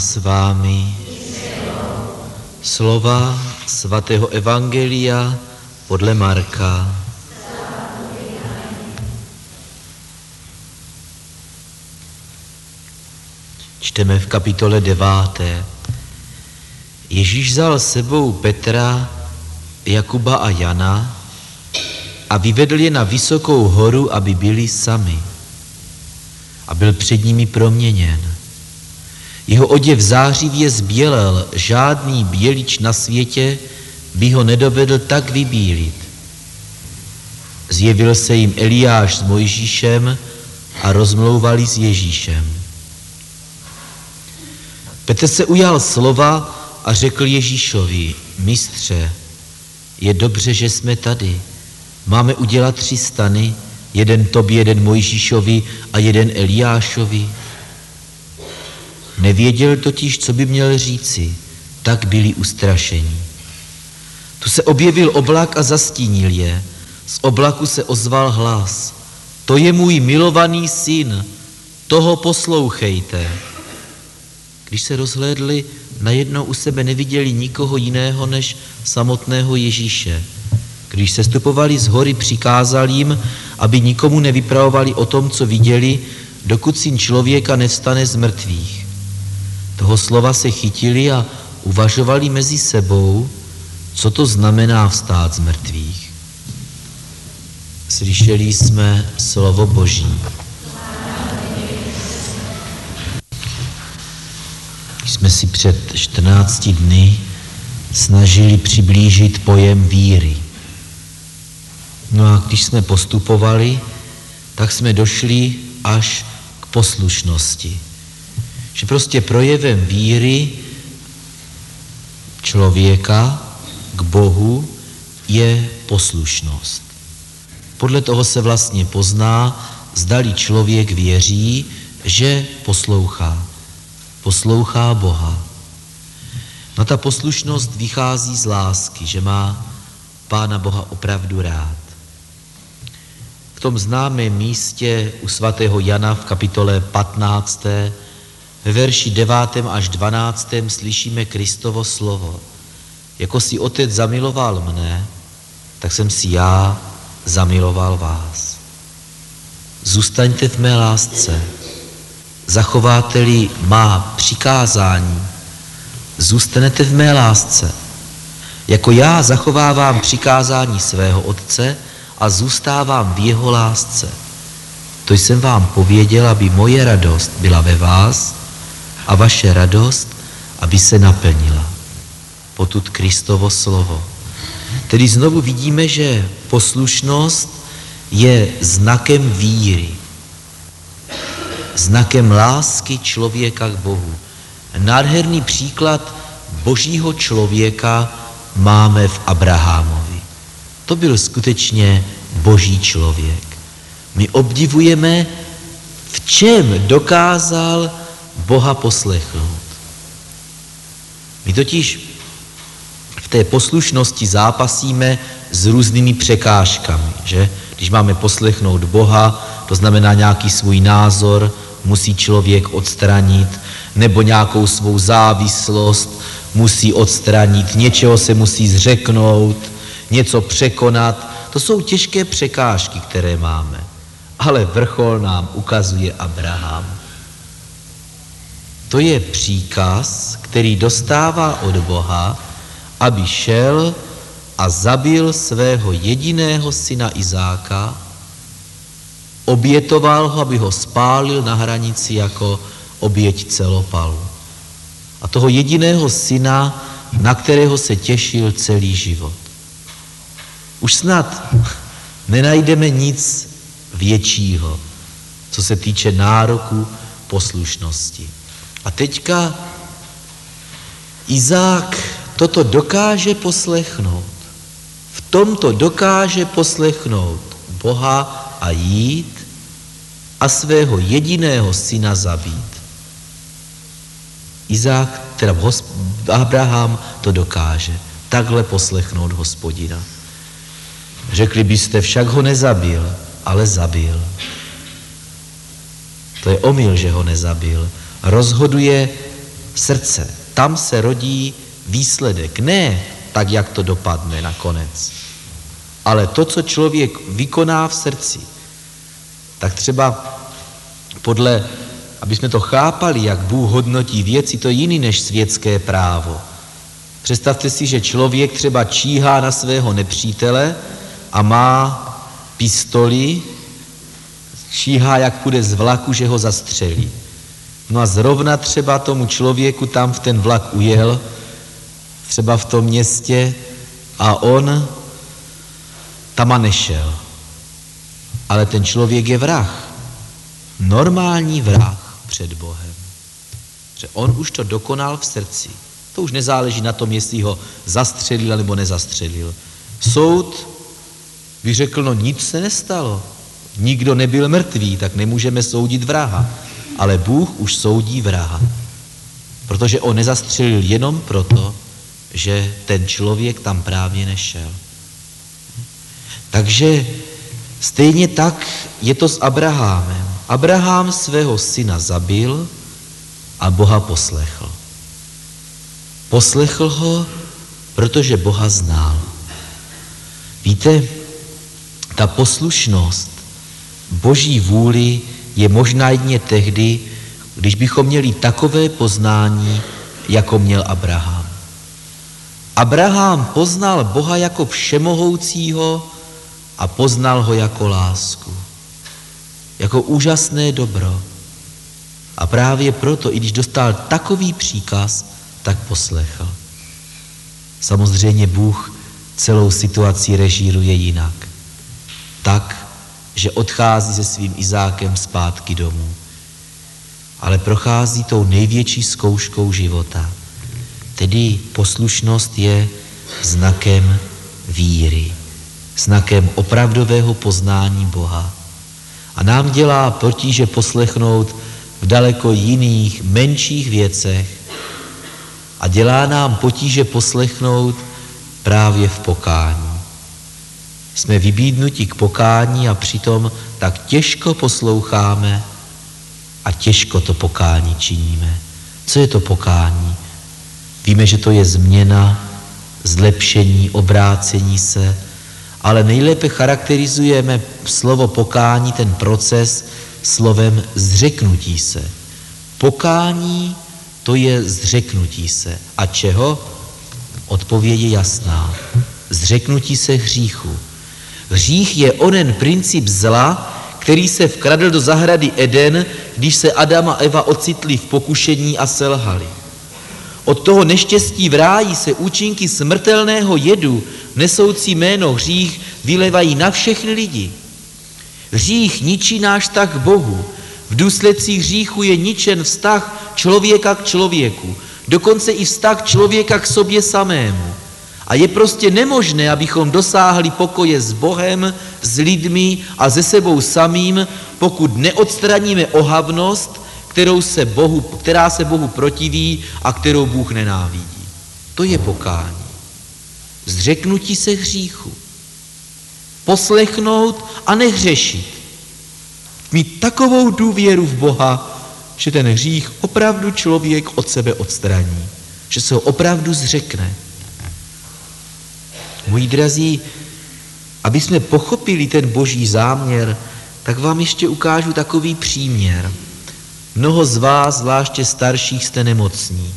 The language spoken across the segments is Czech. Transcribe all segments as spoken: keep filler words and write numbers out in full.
s vámi. Slova svatého evangelia podle Marka. Čteme v kapitole deváté. Ježíš vzal sebou Petra, Jakuba a Jana a vyvedl je na vysokou horu, aby byli sami. A byl před nimi proměněn. Jeho oděv zářivě zbělel, žádný bělič na světě by ho nedovedl tak vybílit. Zjevil se jim Eliáš s Mojžíšem a rozmlouvali s Ježíšem. Petr se ujal slova a řekl Ježíšovi: Mistře, je dobře, že jsme tady. Máme udělat tři stany, jeden tobě, jeden Mojžíšovi a jeden Eliášovi. Nevěděl totiž, co by měl říci, tak byli ustrašení. Tu se objevil oblak a zastínil je. Z oblaku se ozval hlas: To je můj milovaný syn, toho poslouchejte. Když se rozhlédli, najednou u sebe neviděli nikoho jiného než samotného Ježíše. Když se stupovali z hory, přikázal jim, aby nikomu nevypravovali o tom, co viděli, dokud syn člověka nevstane z mrtvých. Toho slova se chytili a uvažovali mezi sebou, co to znamená vstát z mrtvých. Slyšeli jsme slovo Boží. Jsme si před čtrnácti dny snažili přiblížit pojem víry. No a když jsme postupovali, tak jsme došli až k poslušnosti. Že prostě projevem víry člověka k Bohu je poslušnost. Podle toho se vlastně pozná, zdali člověk věří, že poslouchá. Poslouchá Boha. No ta poslušnost vychází z lásky, že má Pána Boha opravdu rád. V tom známém místě u svatého Jana v kapitole patnácté ve verši devátém až dvanáctém slyšíme Kristovo slovo. Jako si Otec zamiloval mne, tak jsem si já zamiloval vás. Zůstaňte v mé lásce. Zachováte-li má přikázání, zůstanete v mé lásce. Jako já zachovávám přikázání svého Otce a zůstávám v jeho lásce. To jsem vám pověděl, aby moje radost byla ve vás a vaše radost, aby se naplnila. Potud Kristovo slovo. Tedy znovu vidíme, že poslušnost je znakem víry. Znakem lásky člověka k Bohu. Nádherný příklad božího člověka máme v Abrahamovi. To byl skutečně boží člověk. My obdivujeme, v čem dokázal Boha poslechnout. My totiž v té poslušnosti zápasíme s různými překážkami, že? Když máme poslechnout Boha, to znamená nějaký svůj názor, musí člověk odstranit, nebo nějakou svou závislost musí odstranit, něčeho se musí zřeknout, něco překonat. To jsou těžké překážky, které máme. Ale vrchol nám ukazuje Abraham. To je příkaz, který dostává od Boha, aby šel a zabil svého jediného syna Izáka, obětoval ho, aby ho spálil na hranici jako oběť celopalu. A toho jediného syna, na kterého se těšil celý život. Už snad nenajdeme nic většího, co se týče nároku poslušnosti. A teďka Izák toto dokáže poslechnout. V tomto dokáže poslechnout Boha a jít a svého jediného syna zabít. Izák, teda Abraham to dokáže takhle poslechnout Hospodina. Řekli byste, však ho nezabil, ale zabil. To je omyl, že ho nezabil. Rozhoduje srdce. Tam se rodí výsledek. Ne tak, jak to dopadne nakonec, ale to, co člověk vykoná v srdci. Tak třeba podle, aby jsme to chápali, jak Bůh hodnotí věci, to je jiný než světské právo. Představte si, že člověk třeba číhá na svého nepřítele a má pistoli, číhá, jak půjde z vlaku, že ho zastřelí. No a zrovna třeba tomu člověku tam v ten vlak ujel, třeba v tom městě, a on tam a nešel. Ale ten člověk je vrah. Normální vrah před Bohem. Že on už to dokonal v srdci. To už nezáleží na tom, jestli ho zastřelil nebo nezastřelil. Soud by řekl, no nic se nestalo. Nikdo nebyl mrtvý, tak nemůžeme soudit vraha. Ale Bůh už soudí vraha. Protože on nezastřelil jenom proto, že ten člověk tam právě nešel. Takže stejně tak je to s Abrahamem. Abraham svého syna zabil a Boha poslechl. Poslechl ho, protože Boha znal. Víte, ta poslušnost Boží vůli je možná jedině tehdy, když bychom měli takové poznání, jako měl Abraham. Abraham poznal Boha jako všemohoucího a poznal ho jako lásku, jako úžasné dobro. A právě proto, i když dostal takový příkaz, tak poslechl. Samozřejmě Bůh celou situaci režíruje jinak. Tak, že odchází se svým Izákem zpátky domů. Ale prochází tou největší zkouškou života. Tedy poslušnost je znakem víry, znakem opravdového poznání Boha. A nám dělá potíže poslechnout v daleko jiných, menších věcech a dělá nám potíže poslechnout právě v pokání. Jsme vybídnuti k pokání a přitom tak těžko posloucháme a těžko to pokání činíme. Co je to pokání? Víme, že to je změna, zlepšení, obrácení se, ale nejlépe charakterizujeme slovo pokání, ten proces, slovem zřeknutí se. Pokání to je zřeknutí se. A čeho? Odpověď je jasná. Zřeknutí se hříchu. Hřích je onen princip zla, který se vkradl do zahrady Eden, když se Adam a Eva ocitli v pokušení a selhali. Od toho neštěstí v ráji se účinky smrtelného jedu, nesoucí jméno hřích, vylevají na všechny lidi. Hřích ničí náš vztah k Bohu. V důsledcích hříchu je ničen vztah člověka k člověku, dokonce i vztah člověka k sobě samému. A je prostě nemožné, abychom dosáhli pokoje s Bohem, s lidmi a se sebou samým, pokud neodstraníme ohavnost, kterou se Bohu, která se Bohu protiví a kterou Bůh nenávidí. To je pokání. Zřeknutí se hříchu. Poslechnout a nehřešit. Mít takovou důvěru v Boha, že ten hřích opravdu člověk od sebe odstraní. Že se ho opravdu zřekne. Moji drazí, aby jsme pochopili ten Boží záměr, tak vám ještě ukážu takový příměr. Mnoho z vás, zvláště starších, jste nemocní.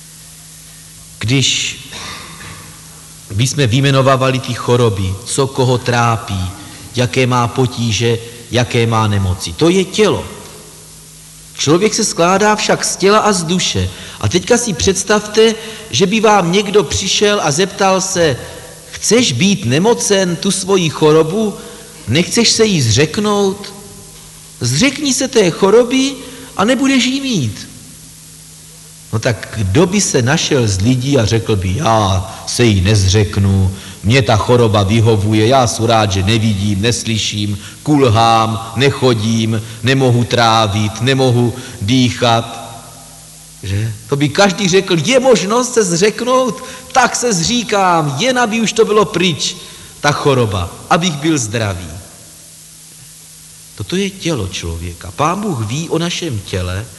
Když bychom vyjmenovávali ty choroby, co koho trápí, jaké má potíže, jaké má nemoci. To je tělo. Člověk se skládá však z těla a z duše. A teďka si představte, že by vám někdo přišel a zeptal se, chceš být nemocen tu svoji chorobu, nechceš se jí zřeknout? Zřekni se té choroby a nebudeš jí mít. No tak kdo by se našel z lidí a řekl by, já se jí nezřeknu, mě ta choroba vyhovuje, já jsem rád, že nevidím, neslyším, kulhám, nechodím, nemohu trávit, nemohu dýchat. Že? To by každý řekl, je možnost se zřeknout, tak se zříkám, jen aby už to bylo pryč, ta choroba, abych byl zdravý. Toto je tělo člověka. Pán Bůh ví o našem těle,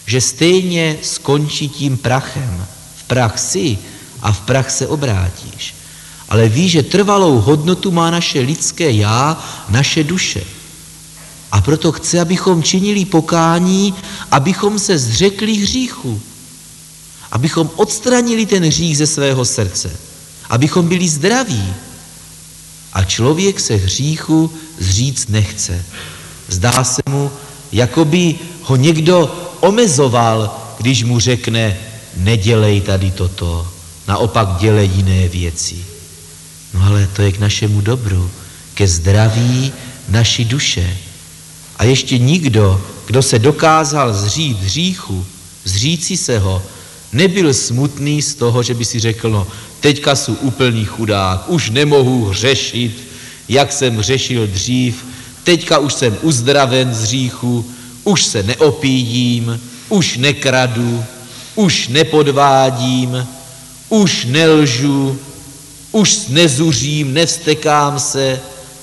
že stejně skončí tím prachem. V prach si a v prach se obrátíš. Ale ví, že trvalou hodnotu má naše lidské já, naše duše. A proto chce, abychom činili pokání, abychom se zřekli hříchu. Abychom odstranili ten hřích ze svého srdce. Abychom byli zdraví. A člověk se hříchu zříct nechce. Zdá se mu, jako by ho někdo omezoval, když mu řekne, nedělej tady toto, naopak dělej jiné věci. No ale to je k našemu dobru, ke zdraví naší duše. A ještě nikdo, kdo se dokázal zřít hříchu, zříci se ho, nebyl smutný z toho, že by si řekl, no teďka jsou úplný chudák, už nemohu hřešit, jak jsem hřešil dřív, teďka už jsem uzdraven z hříchu, už se neopíjím, už nekradu, už nepodvádím, už nelžu, už nezuřím, nevstekám se.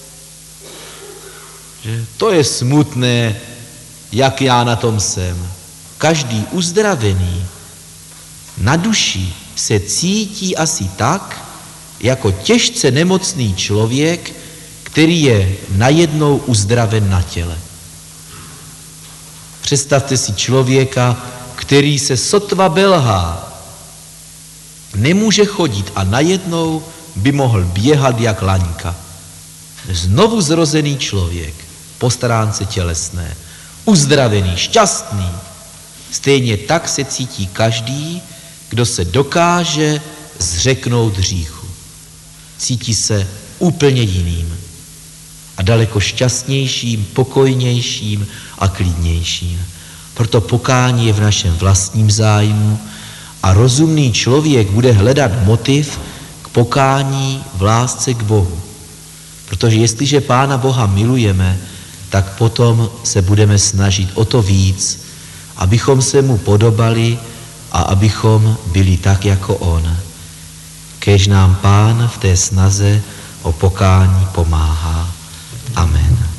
Že to je smutné, jak já na tom jsem. Každý uzdravený na duši se cítí asi tak, jako těžce nemocný člověk, který je najednou uzdraven na těle. Představte si člověka, který se sotva belhá, nemůže chodit a najednou by mohl běhat jak laňka. Znovu zrozený člověk, po stránce tělesné, uzdravený, šťastný. Stejně tak se cítí každý, kdo se dokáže zřeknout hříchu. Cítí se úplně jiným a daleko šťastnějším, pokojnějším a klidnějším. Proto pokání je v našem vlastním zájmu a rozumný člověk bude hledat motiv k pokání v lásce k Bohu. Protože jestliže Pána Boha milujeme, tak potom se budeme snažit o to víc, abychom se mu podobali a abychom byli tak jako on. Kéž nám Pán v té snaze o pokání pomáhá. Amen.